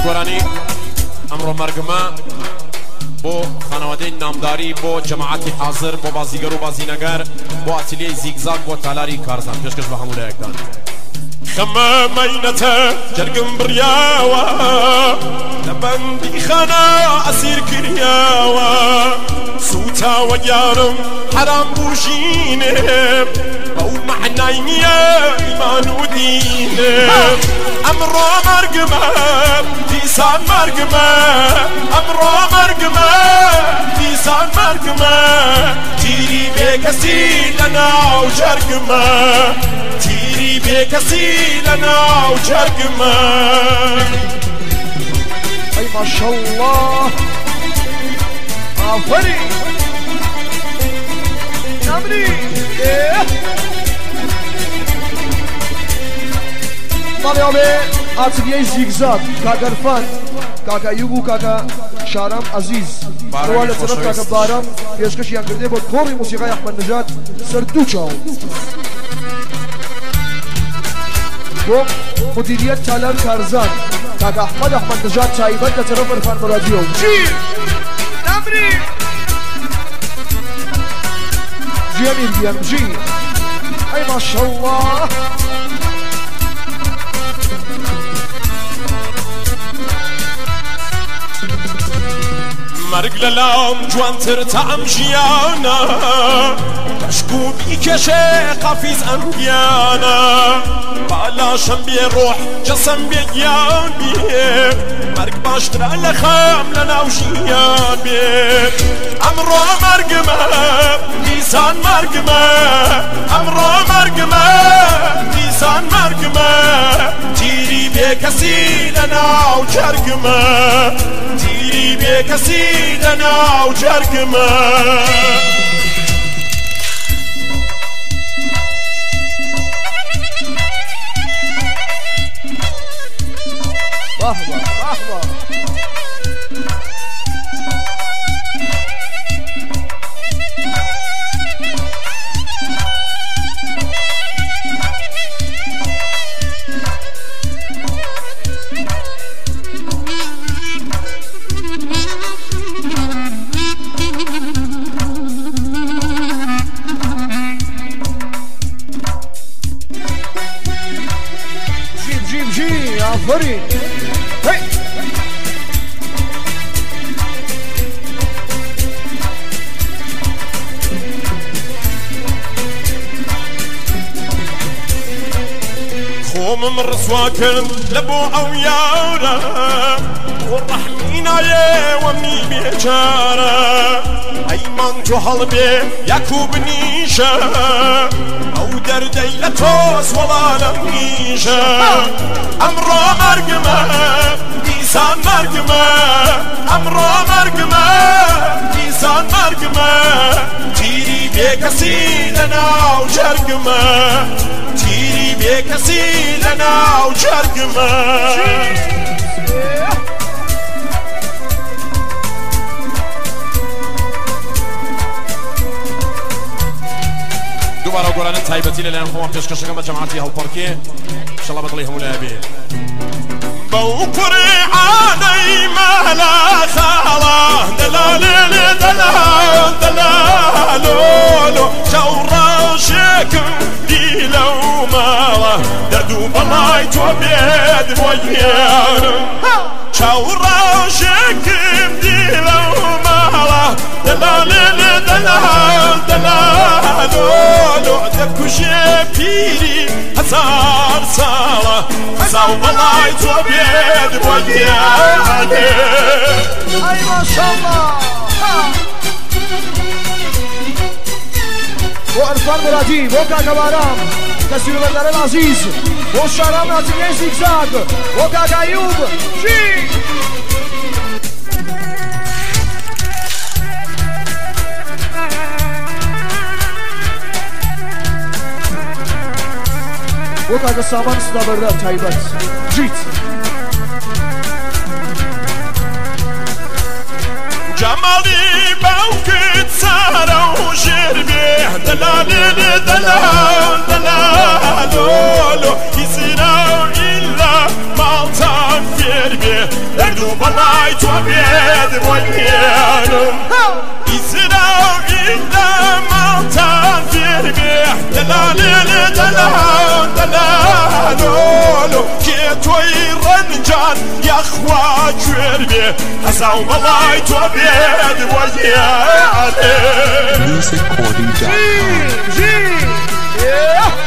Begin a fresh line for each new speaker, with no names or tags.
گۆرانی ئەمڕۆ مەرگمە بۆ خانەوادەی نامداری بۆ جەماعەتی حاضر بۆ بازیگەر و بازینەگەر بۆ ئاتیلیەی زیگزاگ بۆ تالاری کارزان پێشکەش بە هەموو لایەکدان
خەمە مەینەتە جەرگم بڕیاوە لە بەندی خانە ئەسیر کردیاوە سوتاوە یارم حرام بوژینێ بەو مەعنای نییە ئیمان و دینێ ئەمڕۆ مەرگمە دیسان مەرگمە ئەمڕۆ مەرگمە دیسان مەرگمە تیری بێکەسی لەناو جەرگمە تیری بێکەسی لەناو جەرگمە
ئەی ماشەڵڵاه ئافەرین نامری ماڵیاڵێ ئاتلیەی زیگزاگ کاکە عرفان کاکە ئەیوب و کاکە شارام عەزیز هەروە لە سەرەف کاکە بارام پێشکەشیان کردێ بۆ کۆڕی موسیقای ئەحمەد نەژاد سەر دوو چاو بۆ مدیریەت تالار کارزان کاکە ئەحمەد نەژاد تایبەت لە سەرەف عرفان مەرادیۆ جیر نامری جیەمین بیەمجی ئەی ماشەڵڵاه
مەرگ لەلام جوانتر تەعەم ژیانە کەشک و بیکەشێ قەفیز ئەنگیانە بالاشم بێ ڕۆح جەسەم بێ گیان بێ مەرگ باشترە لە خەم لەناو ژیان بێ ئەمڕۆ مەرگمە دیسان مەرگمە ئەمڕۆ مەرگمە دیسان مەرگمە تیری بێکەسی لەناو جەرگمە تیری بێکەسی لەناو جەرگمە
آفرین هی
خۆمم ڕسوا کرد لە بۆ ئەو یارە بۆ ڕەحمی نایێوە می بێچارە ئەیمان تۆ هەڵبێ یەکوب نیشە ئەو دەردەی لە تۆس وەڵانە نیشە ئەمڕۆ مەرگمە دیسان مەرگمە ئەمڕۆ مەرگمە دیسان مەرگمە تیری بێکەسی لەناو جەرگمە تیری بێکەسی لەناو جەرگمە
دووبارە گۆرانە تایبەتی لەلایەن خۆوان پێشکەشەکەم بە جەماعەتی هەڵپەڕکێ ئینشەڵڵا بەدڵی هەموو لایە بێ
بەو قورعانەی مەلا خاڵە دەلالێ دەلالۆلۆ شەو ڕەشێکم دی لەو ماڵە دەرد و بەڵای تۆ بێت بۆ یارم شەو ڕەشێکم دی لەو ماڵە دەلالێ دەلالۆلۆ دەکوژێ پیری هەزار ساڵە ساو بەڵای تۆ بێت بۆ دیانێ
ئەی ماشەڵڵا بۆ عرفان مرادی بۆ کاکە بارام کەسی بەندەرە عەزیز بۆ شارام ئاتلیەی زیگزاگ بۆ کاکە ئەیوب چی بۆ کاکە سامان سنابەردار تایبەت جیت
جەماڵی باوکت سارە و ژێر بێ دەلالێ دەلالۆلۆ هیچ ناو ئیلا ماڵتان فێر جربي دردو بلاي توبيد وينم إزراو إلا ما تنفربي دلالي دلالولو كيتوي رنجان يا أخوة جربي هزاو بلاي توبيد وينم
musicrecording.com.
Yeah.